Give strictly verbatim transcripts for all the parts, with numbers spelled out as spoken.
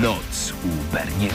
Noc u Berniego.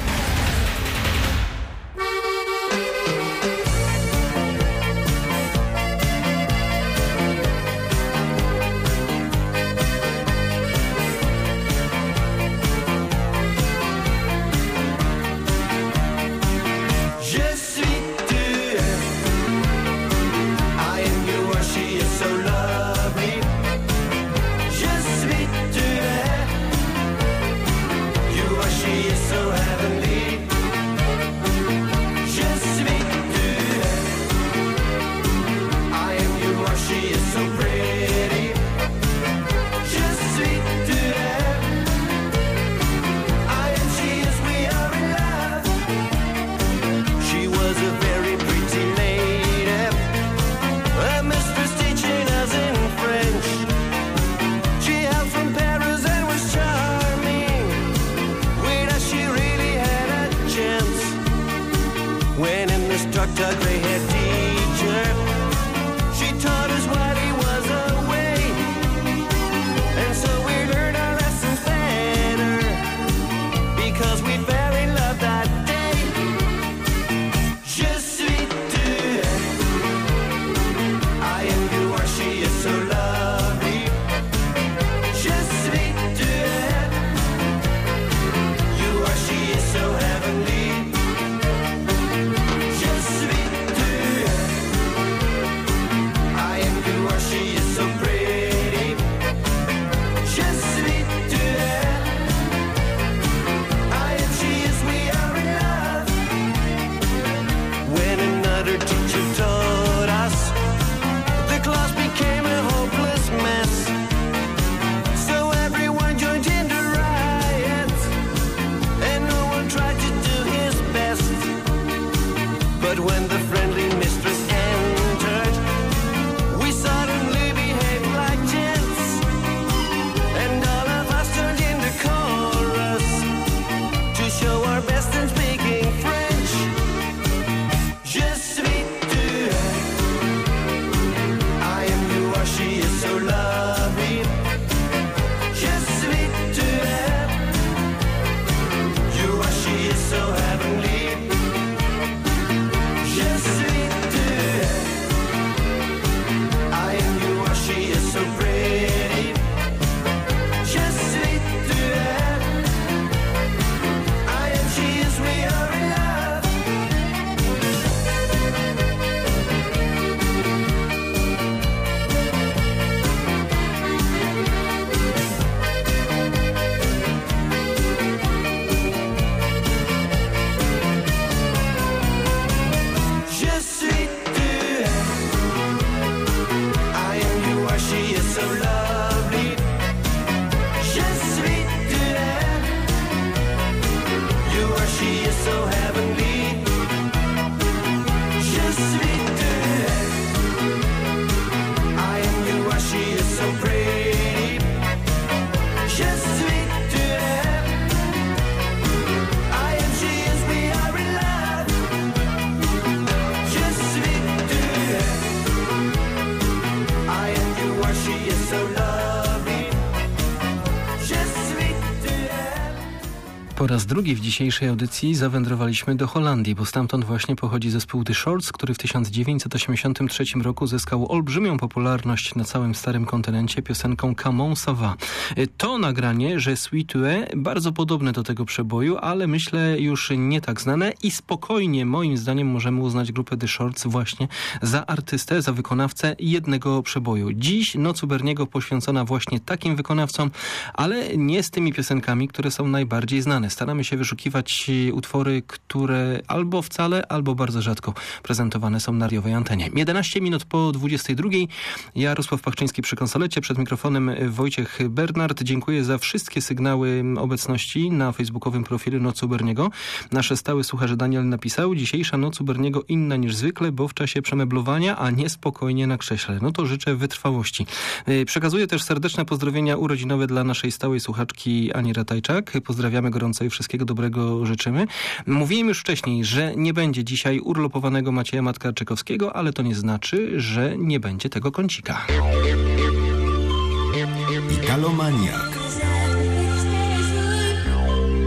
Po raz drugi w dzisiejszej audycji zawędrowaliśmy do Holandii, bo stamtąd właśnie pochodzi zespół The Shorts, który w tysiąc dziewięćset osiemdziesiątym trzecim roku zyskał olbrzymią popularność na całym starym kontynencie piosenką Come on, ça va. To nagranie, Je suis tué, bardzo podobne do tego przeboju, ale myślę już nie tak znane i spokojnie moim zdaniem możemy uznać grupę The Shorts właśnie za artystę, za wykonawcę jednego przeboju. Dziś Noc u Berniego poświęcona właśnie takim wykonawcom, ale nie z tymi piosenkami, które są najbardziej znane. Staramy się wyszukiwać utwory, które albo wcale, albo bardzo rzadko prezentowane są na radiowej antenie. jedenaście minut po dwudziestej drugiej. Jarosław Pachczyński przy konsolecie, przed mikrofonem Wojciech Bernard. Dziękuję za wszystkie sygnały obecności na facebookowym profilu Noc u Berniego. Nasz stały słuchacz Daniel napisał: dzisiejsza Noc u Berniego inna niż zwykle, bo w czasie przemeblowania, a nie spokojnie na krześle. No to życzę wytrwałości. Przekazuję też serdeczne pozdrowienia urodzinowe dla naszej stałej słuchaczki Ani Ratajczak. Pozdrawiamy gorąco i wszystkiego dobrego życzymy. Mówiłem już wcześniej, że nie będzie dzisiaj urlopowanego Macieja Matkarczykowskiego, ale to nie znaczy, że nie będzie tego kącika. Italomaniak.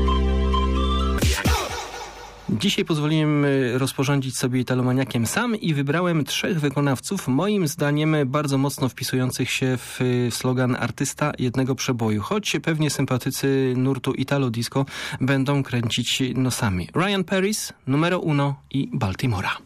Dzisiaj pozwoliłem rozporządzić sobie italomaniakiem sam i wybrałem trzech wykonawców, moim zdaniem bardzo mocno wpisujących się w slogan artysta jednego przeboju, choć pewnie sympatycy nurtu Italo Disco będą kręcić nosami. Ryan Paris, Numero Uno i Baltimora.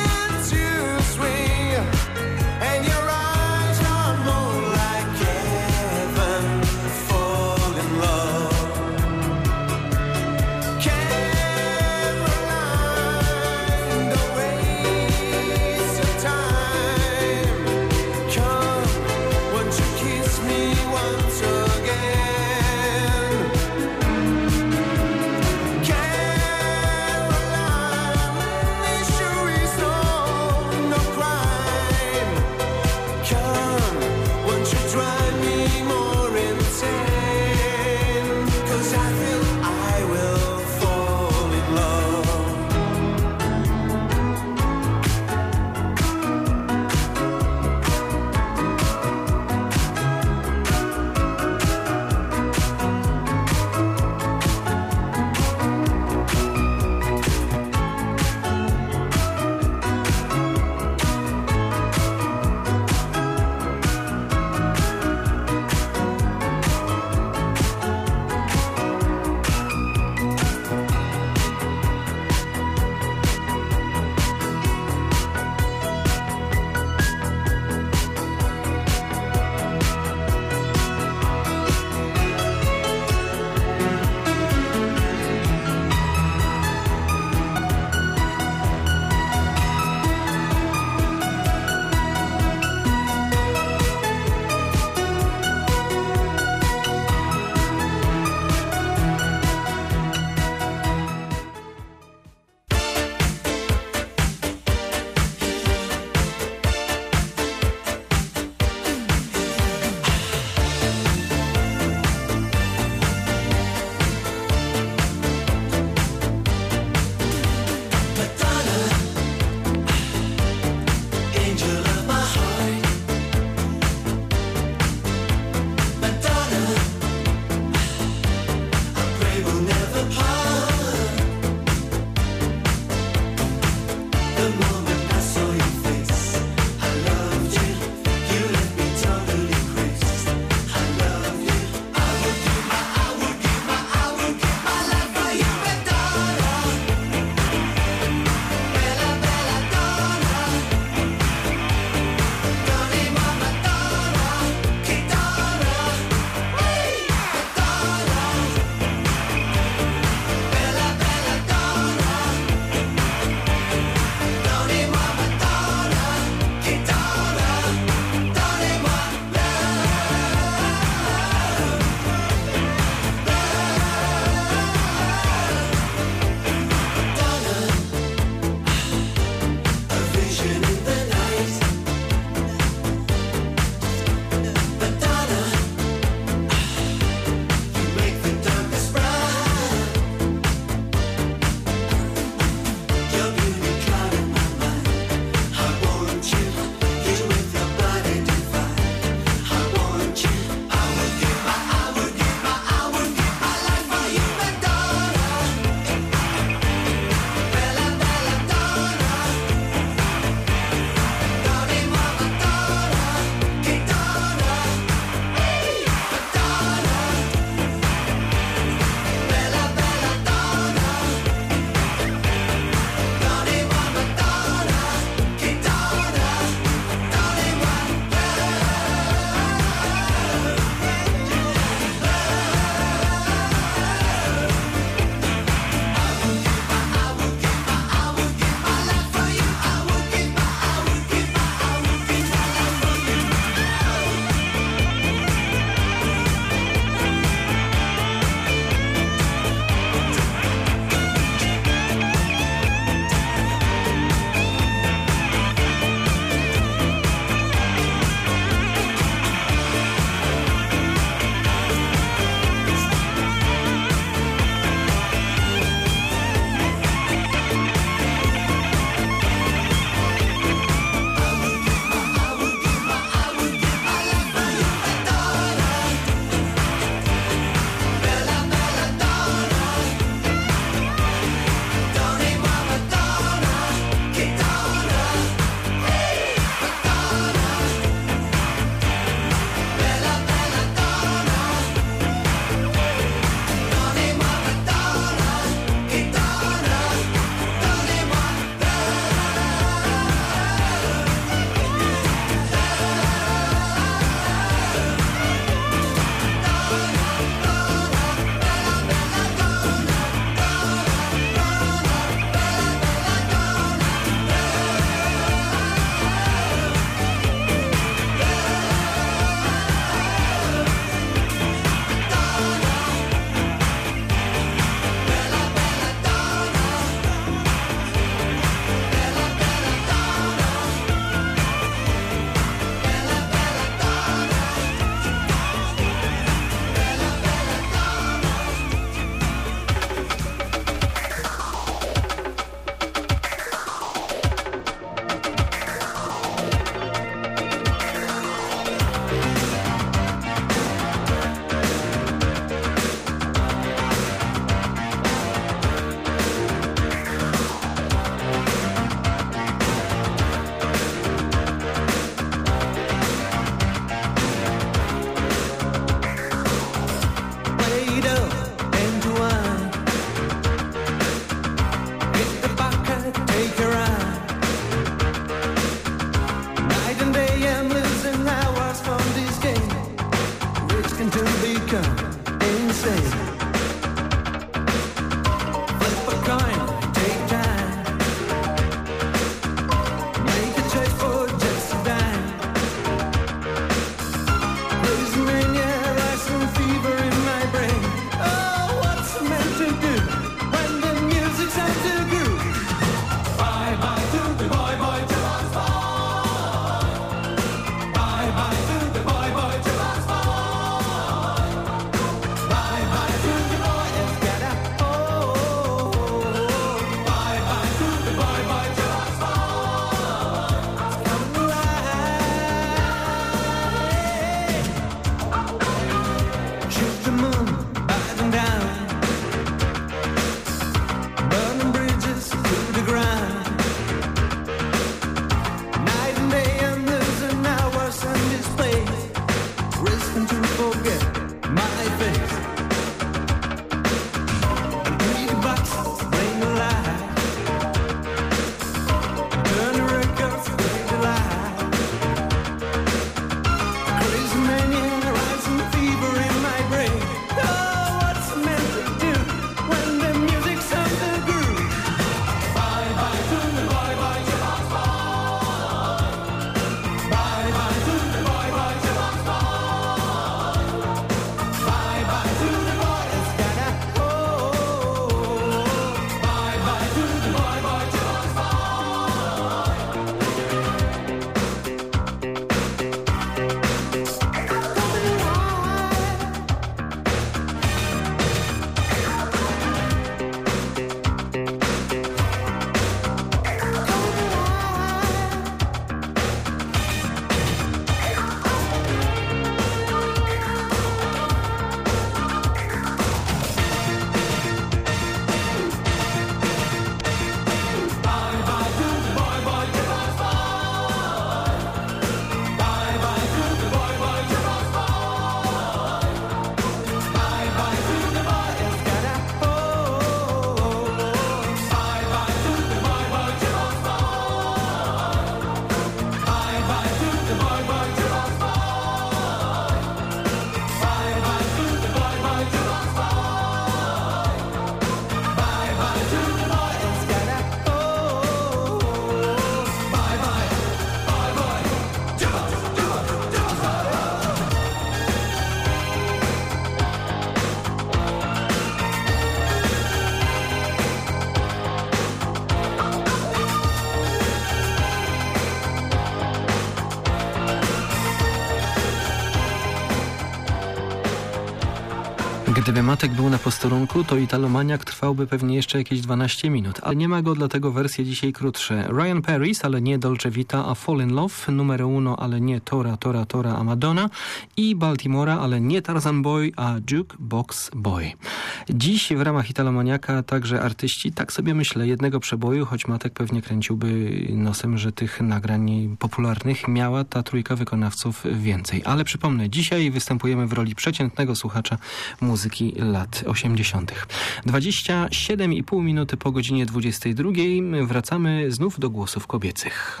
Gdyby Matek był na posterunku, to Italomaniak trwałby pewnie jeszcze jakieś dwanaście minut, ale nie ma go, dlatego wersje dzisiaj krótsze. Ryan Paris, ale nie Dolce Vita, a Fall in Love, numero uno, ale nie Tora, Tora, Tora, a Madonna i Baltimora, ale nie Tarzan Boy, a Jukebox Boy. Dziś w ramach Italomaniaka także artyści, tak sobie myślę, jednego przeboju, choć Matek pewnie kręciłby nosem, że tych nagrań popularnych miała ta trójka wykonawców więcej. Ale przypomnę, dzisiaj występujemy w roli przeciętnego słuchacza muzyki lat osiemdziesiątych. dwadzieścia siedem i pół minuty po godzinie dwudziestej drugiej. Wracamy znów do głosów kobiecych.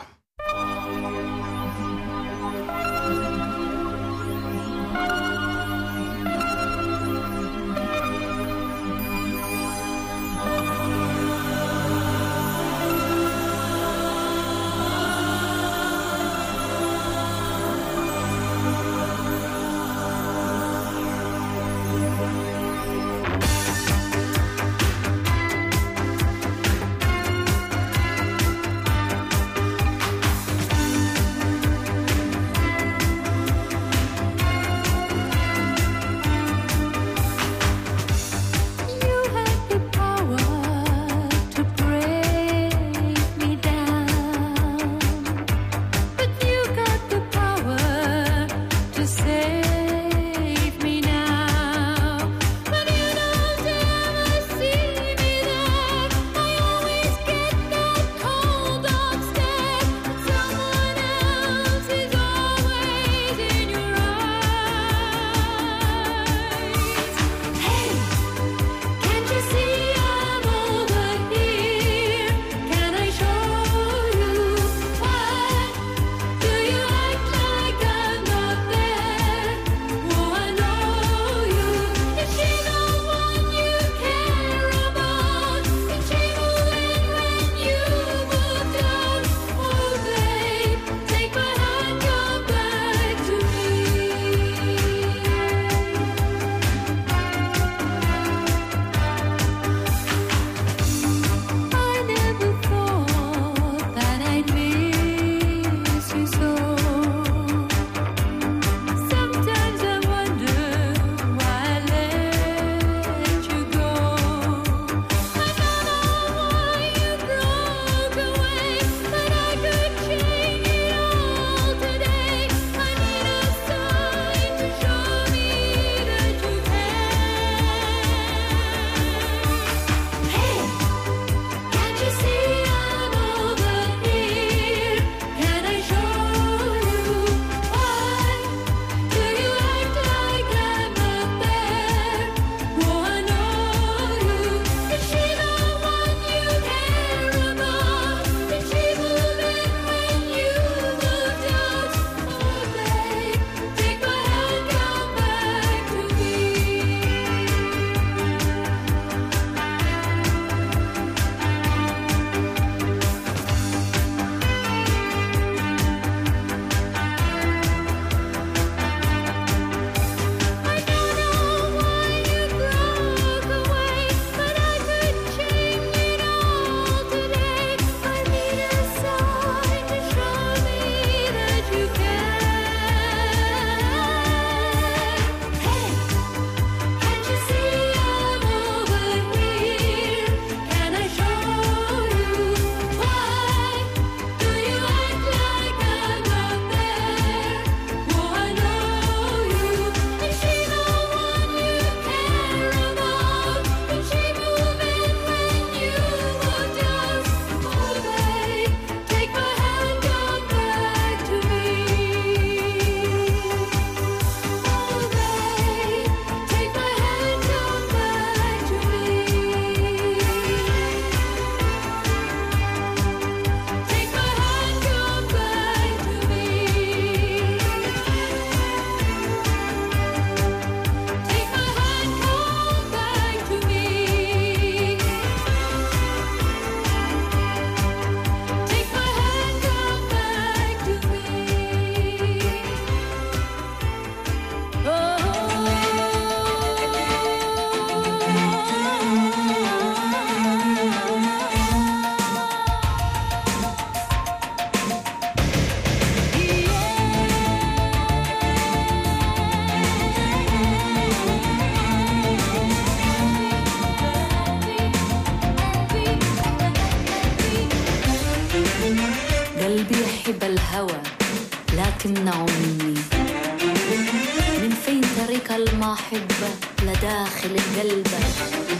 ما أحبك لداخل قلبك.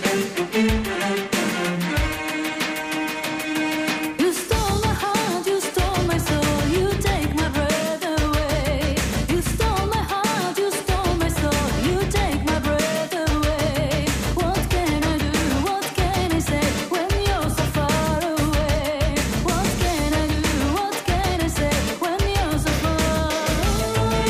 You stole my heart, you stole my soul, you take my breath away. You stole my heart, you stole my soul, you take my breath away. What can I do, what can I say when you're so far away? What can I do, what can I say when you're so far away?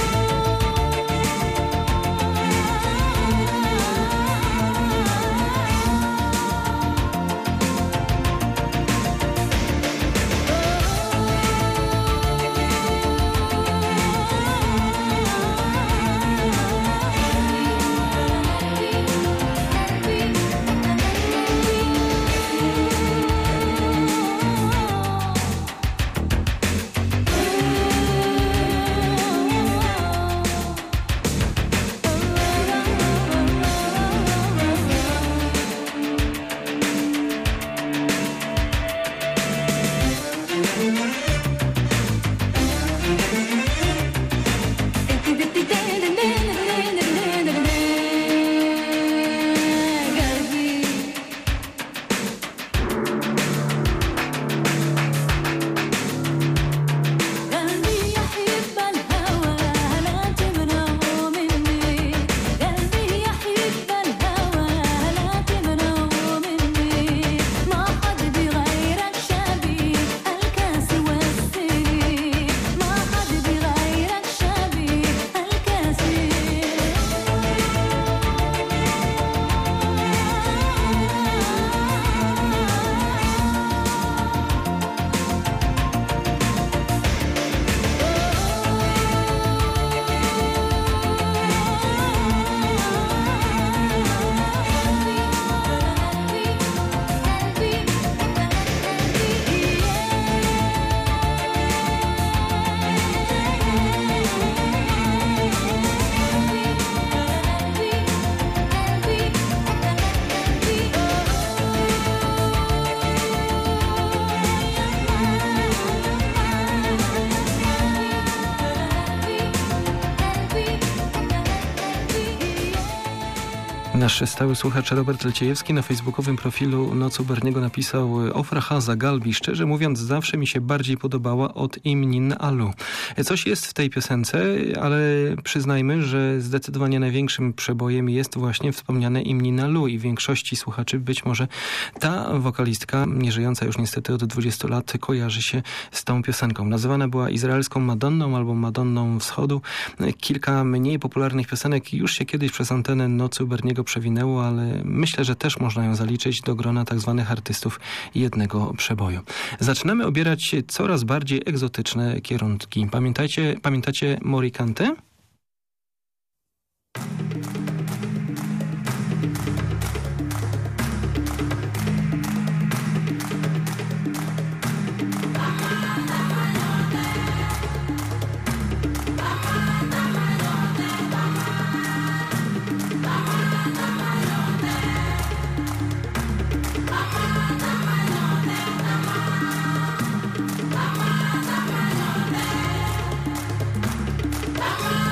Nasz stały słuchacz Robert Leciejewski na facebookowym profilu Noc u Berniego napisał: Ofra Haza Galbi, szczerze mówiąc zawsze mi się bardziej podobała od Imnin Alu. Coś jest w tej piosence, ale przyznajmy, że zdecydowanie największym przebojem jest właśnie wspomniane Imnin Alu i większości słuchaczy być może ta wokalistka, nieżyjąca już niestety od dwudziestu lat, kojarzy się z tą piosenką. Nazywana była izraelską Madonną albo Madonną Wschodu. Kilka mniej popularnych piosenek już się kiedyś przez antenę Nocy u Berniego przewinęło, ale myślę, że też można ją zaliczyć do grona tak zwanych artystów jednego przeboju. Zaczynamy obierać coraz bardziej egzotyczne kierunki. Pamiętajcie, pamiętacie Morikantę? Bye.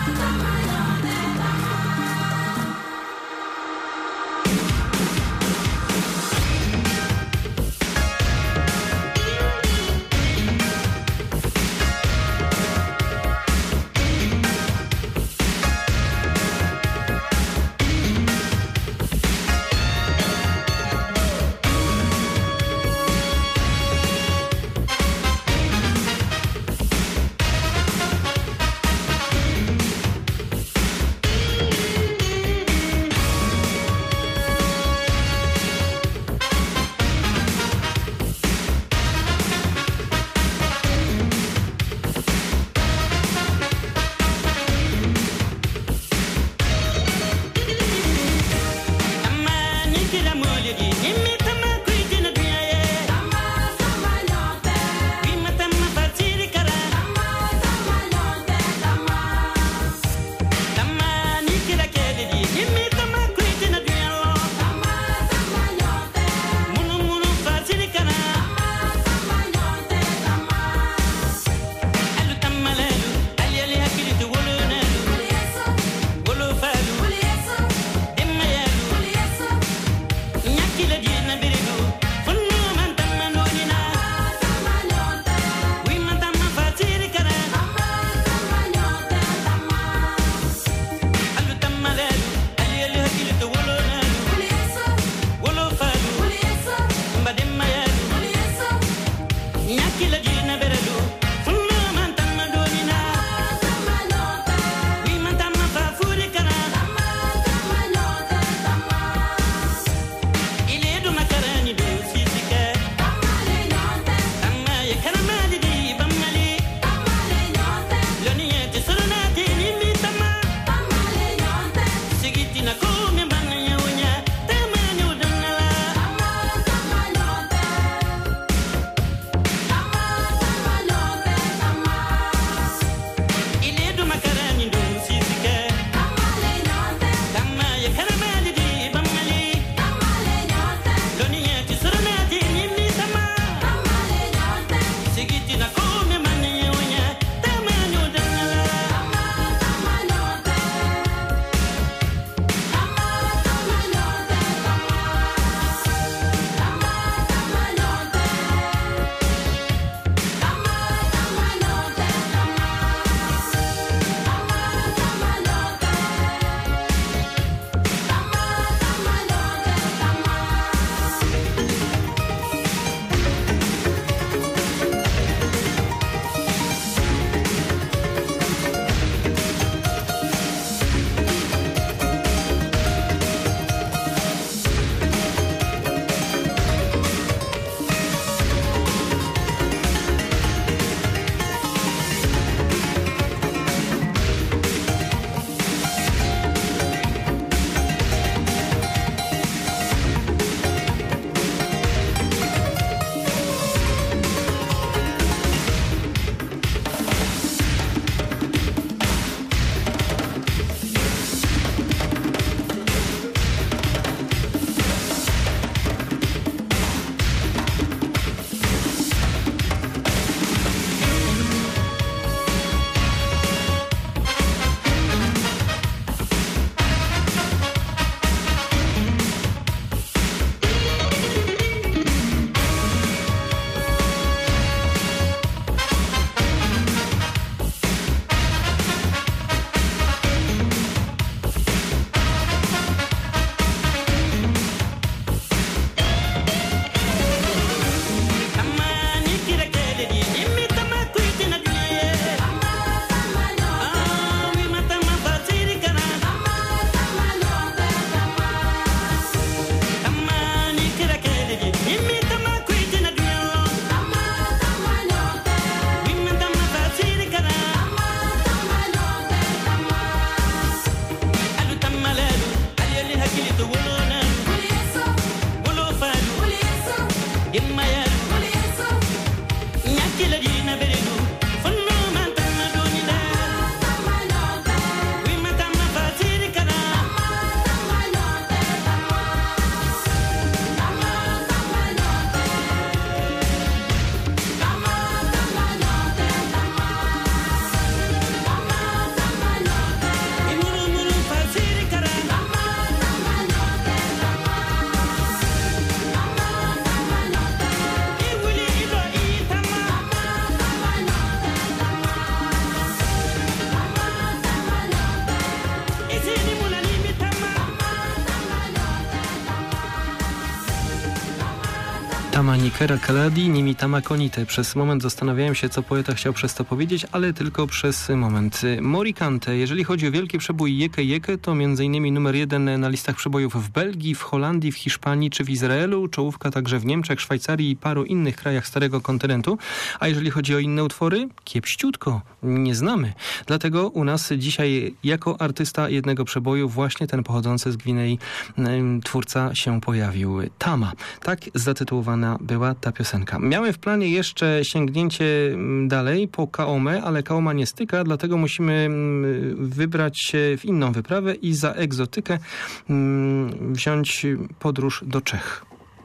Tama Nikera Kaladi Nimi Tama Konite. Przez moment zastanawiałem się, co poeta chciał przez to powiedzieć, ale tylko przez moment. Morikante, jeżeli chodzi o wielki przebój Jeke Jeke, to między innymi numer jeden na listach przebojów w Belgii, w Holandii, w Hiszpanii czy w Izraelu, czołówka także w Niemczech, Szwajcarii i paru innych krajach starego kontynentu. A jeżeli chodzi o inne utwory, kiepściutko, nie znamy. Dlatego u nas dzisiaj jako artysta jednego przeboju właśnie ten pochodzący z Gwinei twórca się pojawił. Tama. Tak zatytułowana była ta piosenka. Miałem w planie jeszcze sięgnięcie dalej po Kaomę, ale Kaoma nie styka, dlatego musimy wybrać się w inną wyprawę i za egzotykę wziąć podróż do Czech.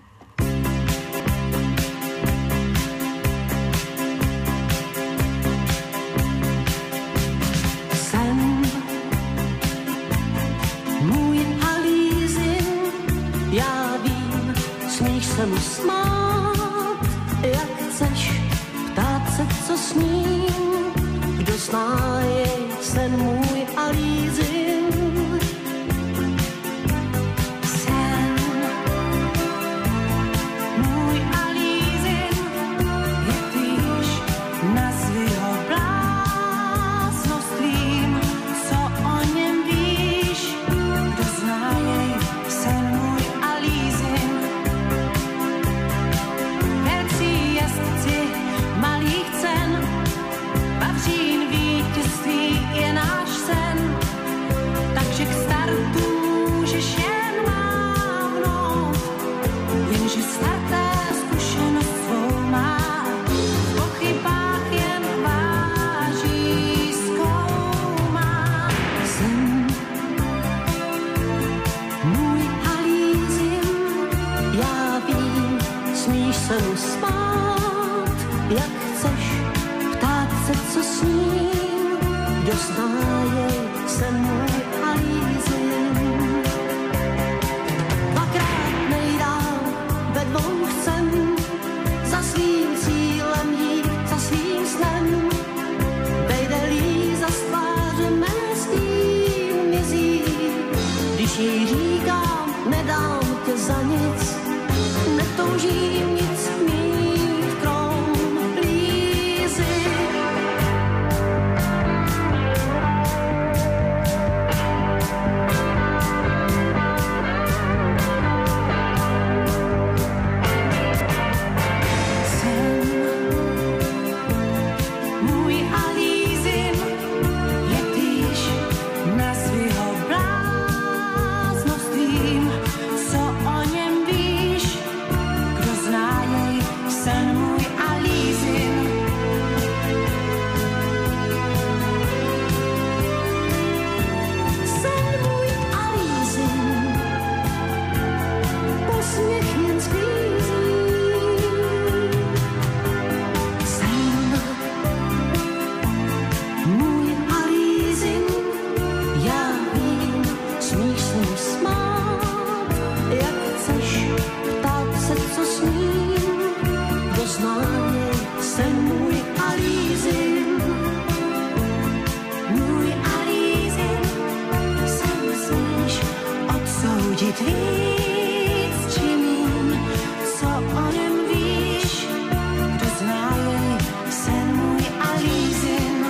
Se mu smát, jak chceš, ptát se, co s ním, kdo zná jej sen můj a lízin. Sen můj a lízin, je týž, nazvi ho bláznostvím, co o něm víš, kdo zná jej sen můj a lízin. Malých cen, Vavřín vítězství je náš sen, takže k startu můžeš jen mávnout, jenže starté zkušenost svou má, v pochybách jen váží zkoumá. Sen můj a lízin, já vím, smíš se mu smát, jak chceš, ptát se, co s ním, kdo zná jej sen můj a lízin. Dvakrát nejdál, ve dvou chcem, za svým cílem jít, za svým snem. Vejde-li za tváře mé s tím mizí, když jí říkám, nedám tě za nic, netoužím nic mít krom lízy. Sen můj a lízin, je týž, nazvi ho bláznostvím, co o něm víš, kdo zná jej sen můj a lízin. Sen můj a lízin, posměch jen sklízí. Sen můj a lízin, já vím, smíš se mu smát, jak chceš, ptát se, co s ním, kdo zná jej sen můj a lízin. Můj a lízin, sen smíš odsoudit víc či míň, co o něm víš, kdo zná jej sen můj a lízin.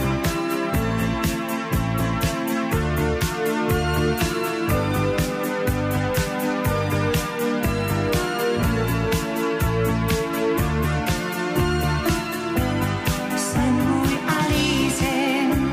Sen můj a lízin.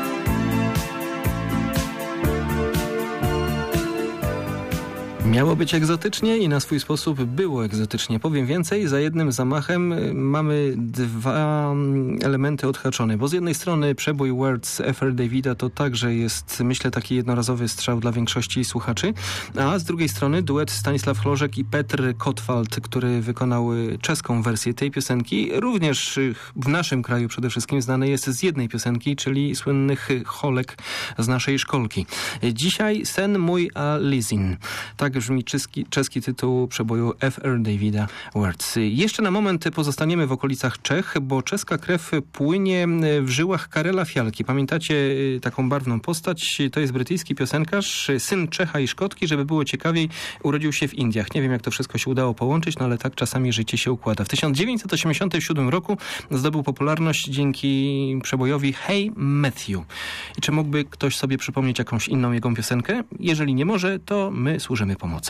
Miało być egzotycznie i na swój sposób było egzotycznie. Powiem więcej, za jednym zamachem mamy dwa elementy odhaczone, bo z jednej strony przebój Words F R Davida to także jest, myślę, taki jednorazowy strzał dla większości słuchaczy, a z drugiej strony duet Stanisław Chlożek i Petr Kotwald, który wykonał czeską wersję tej piosenki, również w naszym kraju przede wszystkim znany jest z jednej piosenki, czyli słynnych Cholek z naszej szkolki. Dzisiaj Sen mój a lízin. Tak Tak brzmi czeski, czeski tytuł przeboju F R Davida Words. Jeszcze na moment pozostaniemy w okolicach Czech, bo czeska krew płynie w żyłach Karela Fialki. Pamiętacie taką barwną postać? To jest brytyjski piosenkarz, syn Czecha i Szkotki. Żeby było ciekawiej, urodził się w Indiach. Nie wiem, jak to wszystko się udało połączyć, no ale tak czasami życie się układa. W tysiąc dziewięćset osiemdziesiątym siódmym roku zdobył popularność dzięki przebojowi Hey Matthew. I czy mógłby ktoś sobie przypomnieć jakąś inną jego piosenkę? Jeżeli nie może, to my służymy pomocą.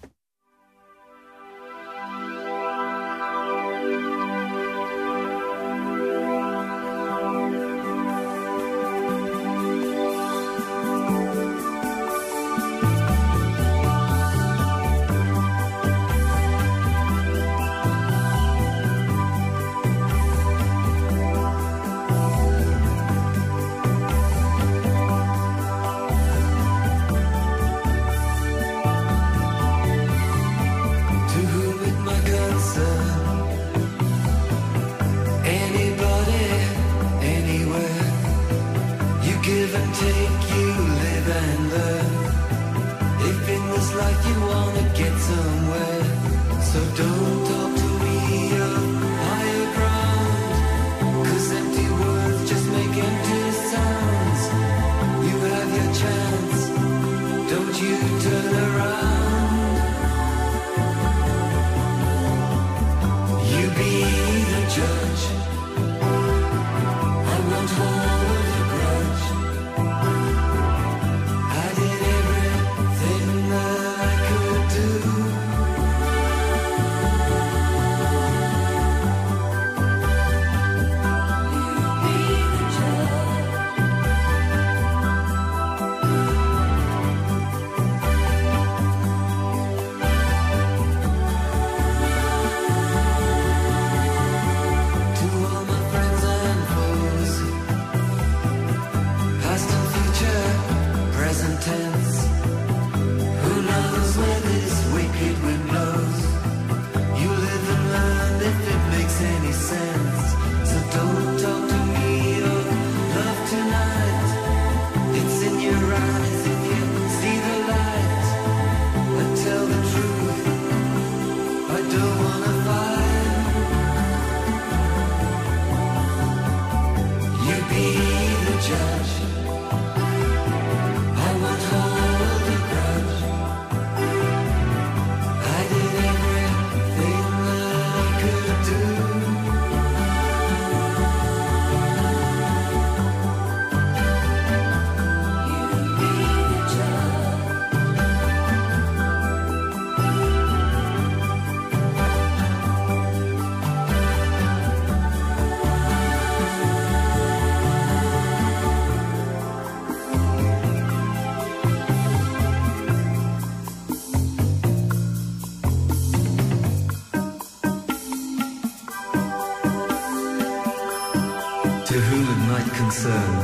To whom it might concern,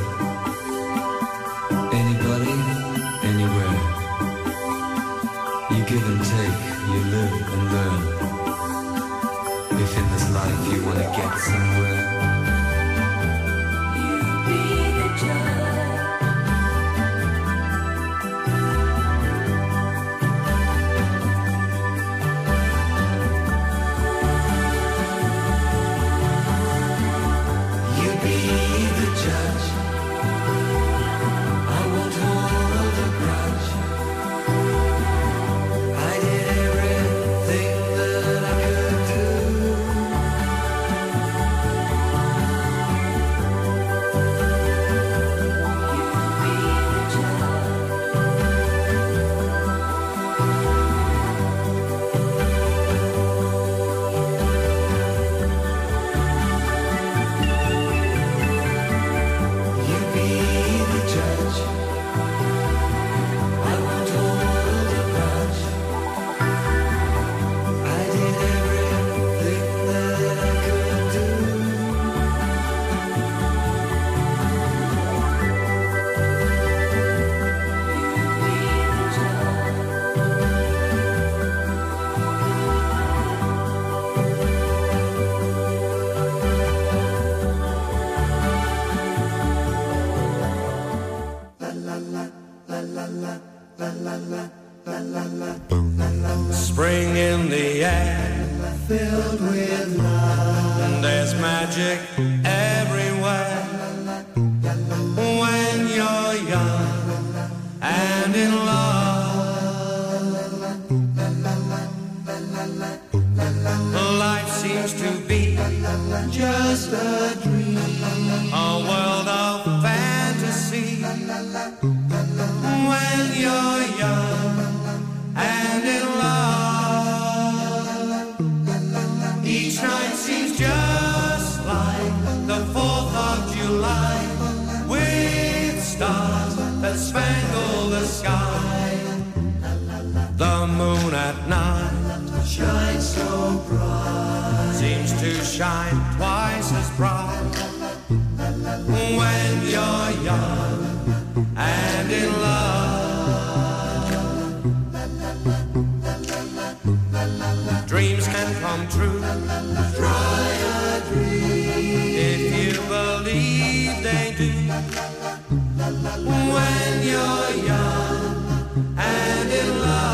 anybody, anywhere. You give and take, you live and learn. If in this life you want to get somewhere, you be the judge. Spring in the air, filled with love. There's magic everywhere when you're young and in love. Life seems to be just a dream, a world of fantasy when you're young and in love. Each night seems just like the fourth of July, with stars that spangle the sky. The moon at night shines so bright, seems to shine twice as bright when you're young and in love. Dreams can come true. Try a dream if you believe they do. When you're young and in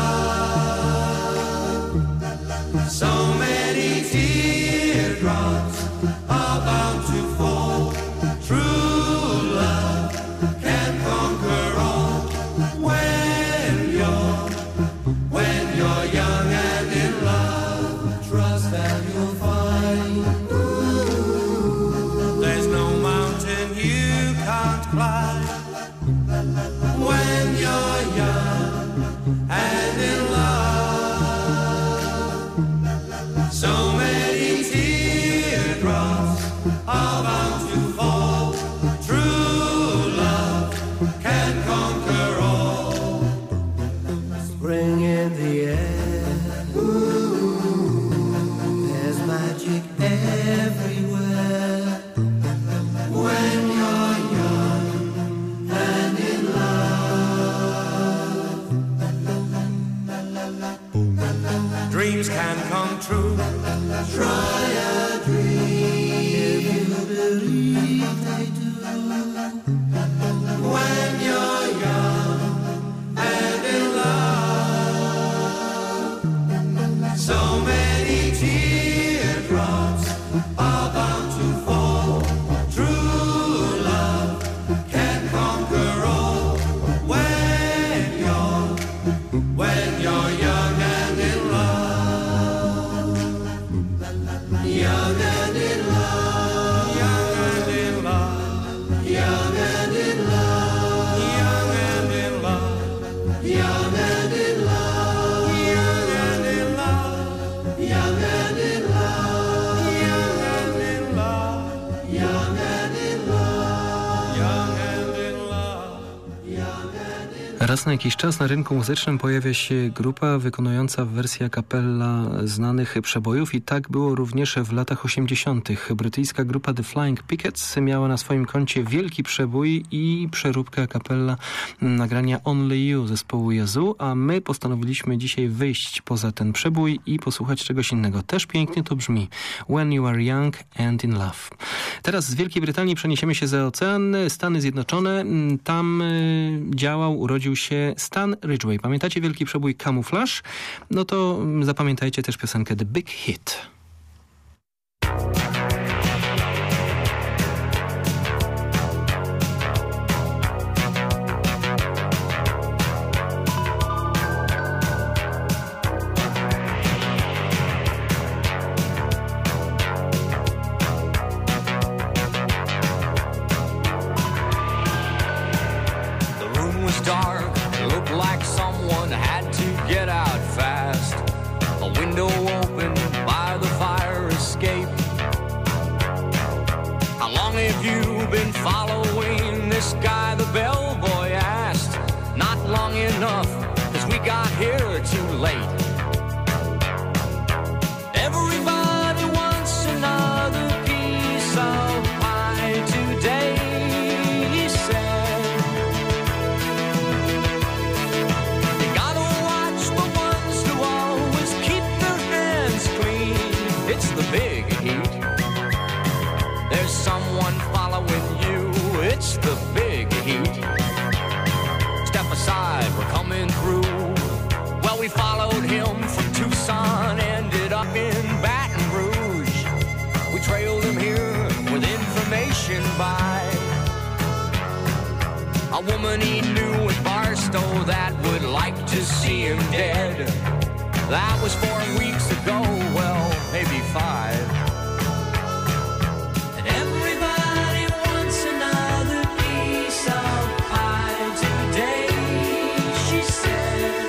love, so many teardrops are bound to fall. True love can conquer all. When you're, when you're young and in love, trust that you'll find. Ooh, there's no mountain you can't climb. When you're young and in love, so many teardrops are bound to fall. True love can conquer all. Spring in the air, ooh, there's magic everywhere when you're young and in love. Dreams can come true. Try a dream if you believe they do. When you're young and in love, so many teardrops are bound to fall. True love can conquer all. When you're, when you're young and in love, young and in love, young and in love, young and in love, young and in love, young and in love, young and in love, young and in love, young and in love, young and in love, young and in love, young and in love. Raz na jakiś czas na rynku muzycznym pojawia się grupa wykonująca w wersji a cappella znanych przebojów i tak było również w latach osiemdziesiątych. Brytyjska grupa The Flying Pickets miała na swoim koncie wielki przebój i przeróbkę a cappella nagrania Only You zespołu Yazoo, a my postanowiliśmy dzisiaj wyjść poza ten przebój i posłuchać czegoś innego. Też pięknie to brzmi. When You Are Young and in Love. Teraz z Wielkiej Brytanii przeniesiemy się za ocean, Stany Zjednoczone. Tam y, działał, urodził się Stan Ridgway. Pamiętacie wielki przebój Camouflage? No to zapamiętajcie też piosenkę The Big Hit. Dark, looked like someone had to get out fast. A window open by the fire escape. How long have you been following this guy? The bellboy asked. Not long enough, 'cause we got here too late. Everybody wants another piece of pie today, he said. You gotta watch the ones who always keep their hands clean. It's the big heat. There's someone following you. It's the big heat. Step aside, we're coming through. woman he knew in Barstow that would like to see him dead. That was four weeks ago, well, maybe five. And everybody wants another piece of pie today, she said.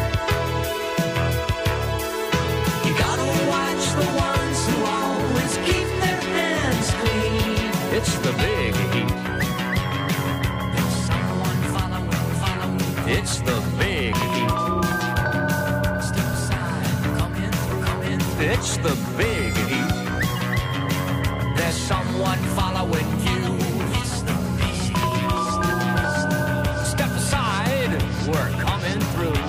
You gotta watch the ones who always keep their hands clean. It's the big heat. It's the big heat. Step aside, come in, come in. It's the big heat. There's someone following you. It's the big heat. Step aside, we're coming through.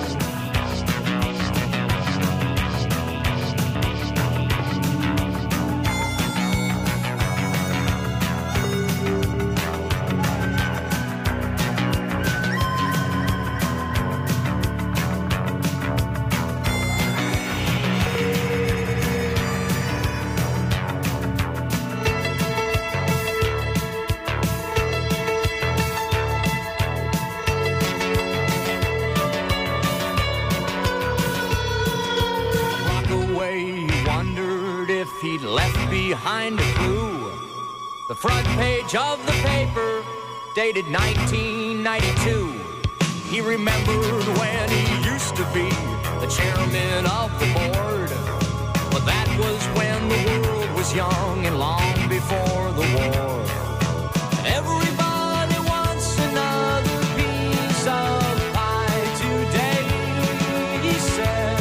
He'd left behind a clue. The front page of the paper, dated nineteen ninety-two. He remembered when he used to be the chairman of the board. But that was when the world was young and long before the war. And everybody wants another piece of pie today, he said.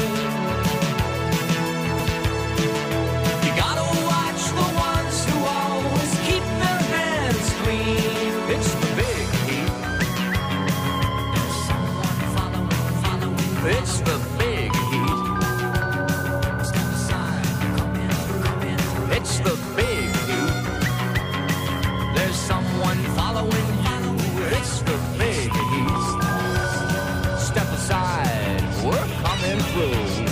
It's the big heat. There's someone following, following. It's the big heat. Step aside, come in, come in. It's the big heat. There's someone following you. It's the big heat. Step aside, we're coming through.